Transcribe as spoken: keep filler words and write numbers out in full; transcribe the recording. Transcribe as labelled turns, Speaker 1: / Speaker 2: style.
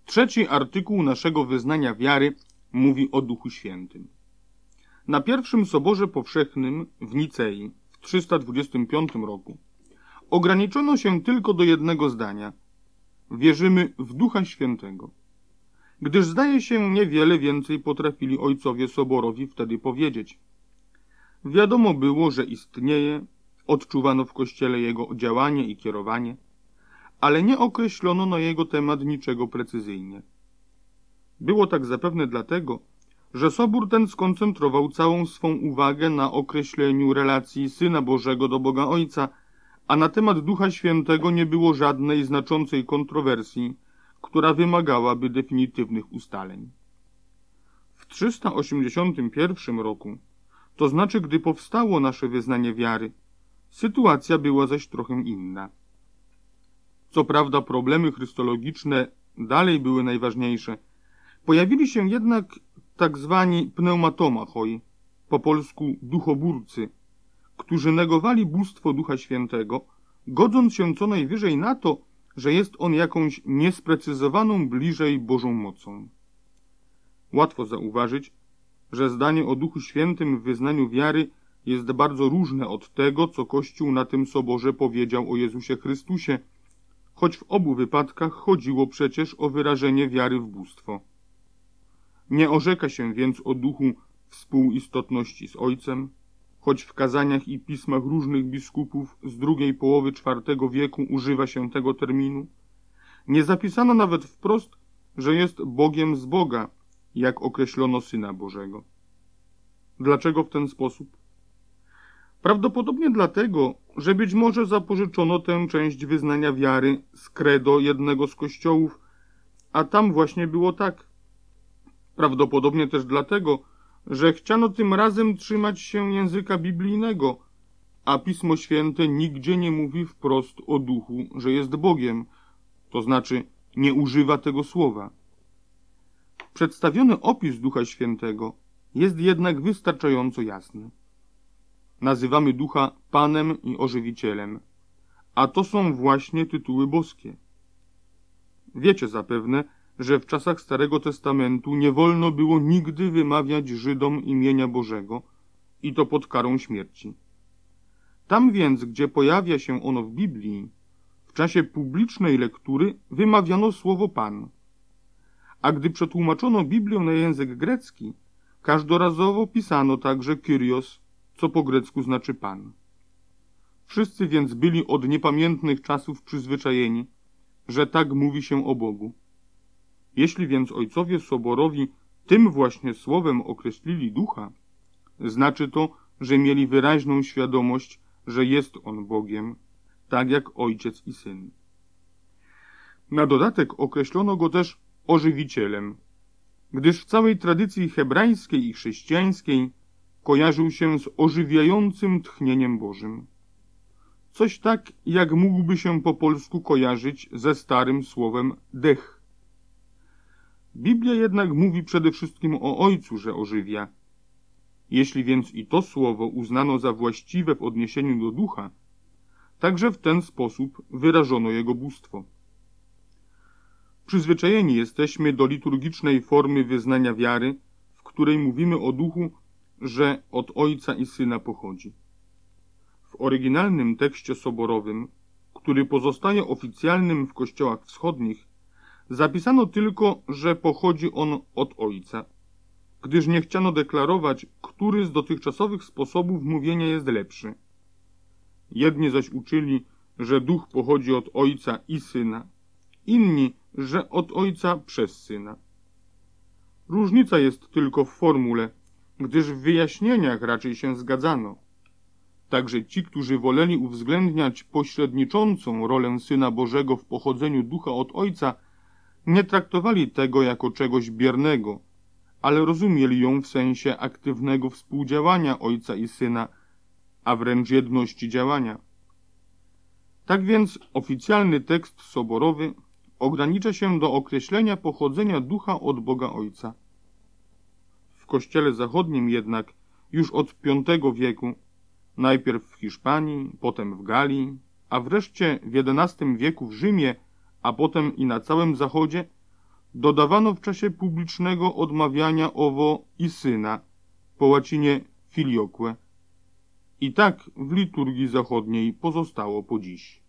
Speaker 1: Trzeci artykuł naszego wyznania wiary mówi o Duchu Świętym. Na pierwszym Soborze Powszechnym w Nicei w trzysta dwudziestym piątym roku ograniczono się tylko do jednego zdania. Wierzymy w Ducha Świętego. Gdyż zdaje się niewiele więcej potrafili ojcowie Soborowi wtedy powiedzieć. Wiadomo było, że istnieje, odczuwano w Kościele jego działanie i kierowanie, ale nie określono na jego temat niczego precyzyjnie. Było tak zapewne dlatego, że Sobór ten skoncentrował całą swą uwagę na określeniu relacji Syna Bożego do Boga Ojca, a na temat Ducha Świętego nie było żadnej znaczącej kontrowersji, która wymagałaby definitywnych ustaleń. W trzysta osiemdziesiątym pierwszym roku, to znaczy gdy powstało nasze wyznanie wiary, sytuacja była zaś trochę inna. Co prawda problemy chrystologiczne dalej były najważniejsze, pojawili się jednak tak zwani pneumatomachoi, po polsku duchoburcy, którzy negowali bóstwo Ducha Świętego, godząc się co najwyżej na to, że jest on jakąś niesprecyzowaną bliżej Bożą mocą. Łatwo zauważyć, że zdanie o Duchu Świętym w wyznaniu wiary jest bardzo różne od tego, co Kościół na tym soborze powiedział o Jezusie Chrystusie, choć w obu wypadkach chodziło przecież o wyrażenie wiary w bóstwo. Nie orzeka się więc o duchu współistotności z Ojcem, choć w kazaniach i pismach różnych biskupów z drugiej połowy czwartego wieku używa się tego terminu. Nie zapisano nawet wprost, że jest Bogiem z Boga, jak określono Syna Bożego. Dlaczego w ten sposób? Prawdopodobnie dlatego, że być może zapożyczono tę część wyznania wiary z credo jednego z kościołów, a tam właśnie było tak. Prawdopodobnie też dlatego, że chciano tym razem trzymać się języka biblijnego, a Pismo Święte nigdzie nie mówi wprost o Duchu, że jest Bogiem, to znaczy nie używa tego słowa. Przedstawiony opis Ducha Świętego jest jednak wystarczająco jasny. Nazywamy Ducha Panem i Ożywicielem, a to są właśnie tytuły boskie. Wiecie zapewne, że w czasach Starego Testamentu nie wolno było nigdy wymawiać Żydom imienia Bożego i to pod karą śmierci. Tam więc, gdzie pojawia się ono w Biblii, w czasie publicznej lektury wymawiano słowo Pan. A gdy przetłumaczono Biblię na język grecki, każdorazowo pisano także Kyrios, co po grecku znaczy Pan. Wszyscy więc byli od niepamiętnych czasów przyzwyczajeni, że tak mówi się o Bogu. Jeśli więc ojcowie soborowi tym właśnie słowem określili Ducha, znaczy to, że mieli wyraźną świadomość, że jest On Bogiem, tak jak Ojciec i Syn. Na dodatek określono Go też Ożywicielem, gdyż w całej tradycji hebrajskiej i chrześcijańskiej kojarzył się z ożywiającym tchnieniem Bożym. Coś tak, jak mógłby się po polsku kojarzyć ze starym słowem dech. Biblia jednak mówi przede wszystkim o Ojcu, że ożywia. Jeśli więc i to słowo uznano za właściwe w odniesieniu do Ducha, także w ten sposób wyrażono Jego bóstwo. Przyzwyczajeni jesteśmy do liturgicznej formy wyznania wiary, w której mówimy o Duchu, że od Ojca i Syna pochodzi. W oryginalnym tekście soborowym, który pozostaje oficjalnym w kościołach wschodnich, zapisano tylko, że pochodzi on od Ojca, gdyż nie chciano deklarować, który z dotychczasowych sposobów mówienia jest lepszy. Jedni zaś uczyli, że Duch pochodzi od Ojca i Syna, inni, że od Ojca przez Syna. Różnica jest tylko w formule, gdyż w wyjaśnieniach raczej się zgadzano. Także ci, którzy woleli uwzględniać pośredniczącą rolę Syna Bożego w pochodzeniu Ducha od Ojca, nie traktowali tego jako czegoś biernego, ale rozumieli ją w sensie aktywnego współdziałania Ojca i Syna, a wręcz jedności działania. Tak więc oficjalny tekst soborowy ogranicza się do określenia pochodzenia Ducha od Boga Ojca. W Kościele Zachodnim jednak już od piątego wieku, najpierw w Hiszpanii, potem w Galii, a wreszcie w jedenastym wieku w Rzymie, a potem i na całym Zachodzie, dodawano w czasie publicznego odmawiania owo i syna, po łacinie filioque. I tak w liturgii zachodniej pozostało po dziś.